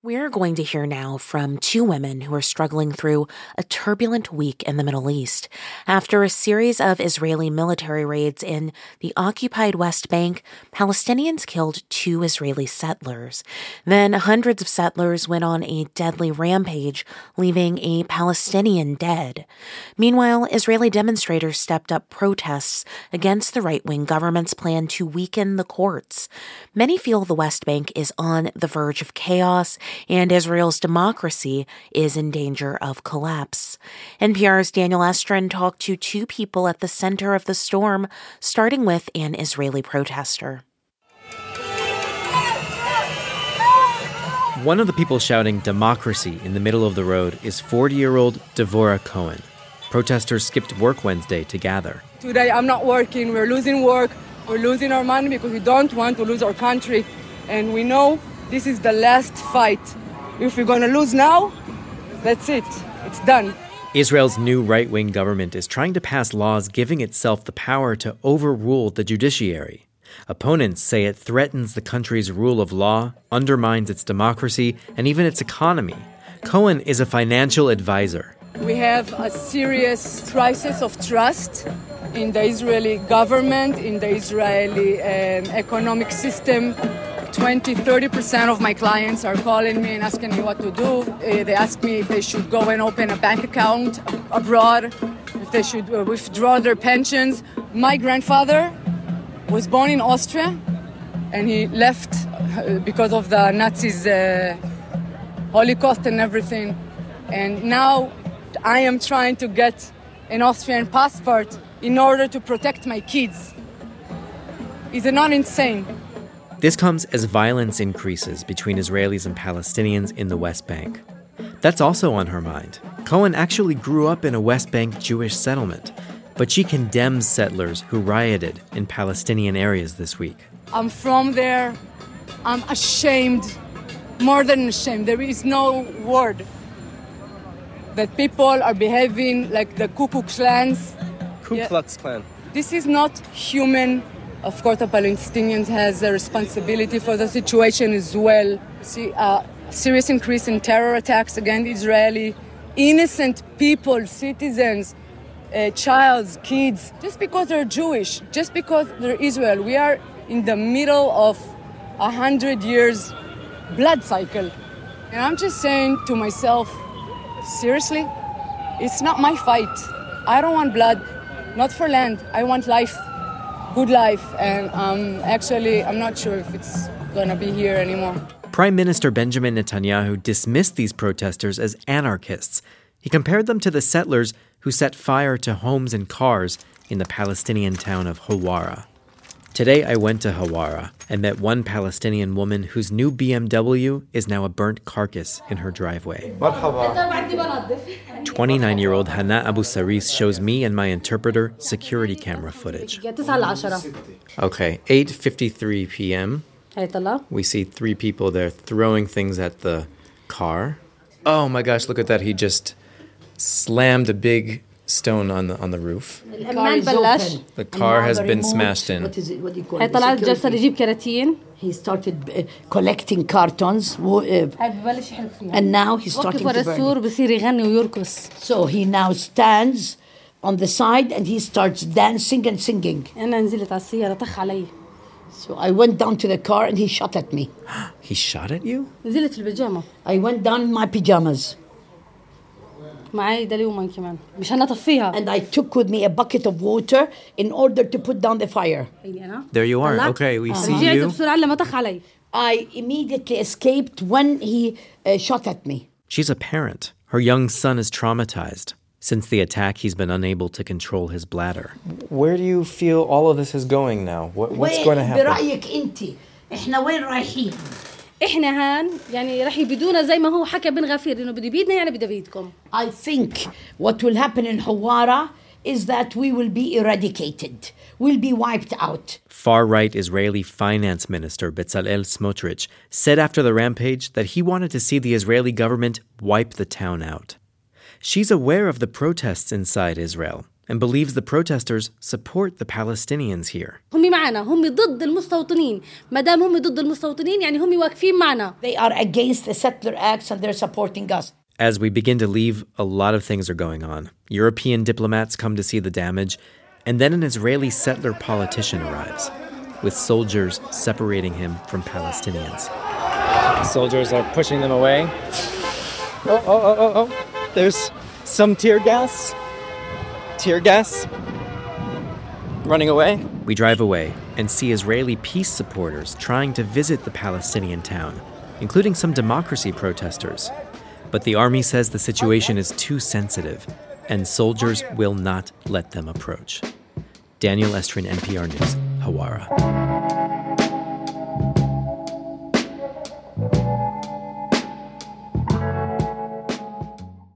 We're going to hear now from two women who are struggling through a turbulent week in the Middle East. After a series of Israeli military raids in the occupied West Bank, Palestinians killed 2 Israeli settlers. Then hundreds of settlers went on a deadly rampage, leaving a Palestinian dead. Meanwhile, Israeli demonstrators stepped up protests against the right-wing government's plan to weaken the courts. Many feel the West Bank is on the verge of chaos, and Israel's democracy is in danger of collapse. NPR's Daniel Estrin talked to 2 people at the center of the storm, starting with an Israeli protester. One of the people shouting democracy in the middle of the road is 40-year-old Devorah Cohen. Protesters skipped work Wednesday to gather. Today I'm not working. We're losing work. We're losing our money because we don't want to lose our country. And we know this is the last fight. If we're going to lose now, that's it. It's done. Israel's new right-wing government is trying to pass laws giving itself the power to overrule the judiciary. Opponents say it threatens the country's rule of law, undermines its democracy, and even its economy. Cohen is a financial advisor. We have a serious crisis of trust in the Israeli government, in the Israeli economic system. 20-30% of my clients are calling me and asking me what to do. They ask me if they should go and open a bank account abroad, if they should withdraw their pensions. My grandfather was born in Austria, and he left because of the Nazis' Holocaust and everything. And now I am trying to get an Austrian passport in order to protect my kids. Is it not insane? This comes as violence increases between Israelis and Palestinians in the West Bank. That's also on her mind. Cohen actually grew up in a West Bank Jewish settlement, but she condemns settlers who rioted in Palestinian areas this week. I'm from there. I'm ashamed, more than ashamed. There is no word that people are behaving like the Ku Klux Klans. Ku Klux Klan. This is not human. Of course, the Palestinians has a responsibility for the situation as well. See a serious increase in terror attacks against Israeli innocent people, citizens, childs, kids, just because they're Jewish, just because they're Israel. We are in the middle of 100 years blood cycle. And I'm just saying to myself, seriously, it's not my fight. I don't want blood, not for land. I want life. Good life, and I'm not sure if it's going to be here anymore. Prime Minister Benjamin Netanyahu dismissed these protesters as anarchists. He compared them to the settlers who set fire to homes and cars in the Palestinian town of Hawara. Today I went to Hawara and met one Palestinian woman whose new BMW is now a burnt carcass in her driveway. 29-year-old Hana Abu Saris shows me and my interpreter security camera footage. Okay, 8:53 p.m. We see 3 people there throwing things at the car. Oh my gosh, look at that. He just slammed a big stone on the roof. The car has been smashed in. What is it? What do you call it? He started collecting cartons and now he's starting to burn. So he now stands on the side and he starts dancing and singing. So I went down to the car and he shot at me. He shot at you? I went down in my pajamas. And I took with me a bucket of water in order to put down the fire. There you are. Okay, we see you. I immediately escaped when he shot at me. She's a parent. Her young son is traumatized. Since the attack, he's been unable to control his bladder. Where do you feel all of this is going now? What's going to happen? برأيك انت احنا وين رايحين؟ احنا هان يعني رح يبيدونا زي ما هو حكى بن غفير انه بده بيدنا يعني بده بيدكم. I think what will happen in Hawara is that we will be eradicated. We'll be wiped out. Far-right Israeli finance minister Bezalel Smotrich said after the rampage that he wanted to see the Israeli government wipe the town out. She's aware of the protests inside Israel. and believes the protesters support the Palestinians here. هم معنا هم ضد المستوطنين ما دام هم ضد المستوطنين يعني هم واقفين معنا. They are against the settler acts and they're supporting us. As we begin to leave, a lot of things are going on. European diplomats come to see the damage, and then an Israeli settler politician arrives, with soldiers separating him from Palestinians. Soldiers are pushing them away. Oh. There's some tear gas. Tear gas. Running away. We drive away and see Israeli peace supporters trying to visit the Palestinian town, including some democracy protesters. But the army says the situation is too sensitive, and soldiers will not let them approach. Daniel Estrin, NPR News, Hawara.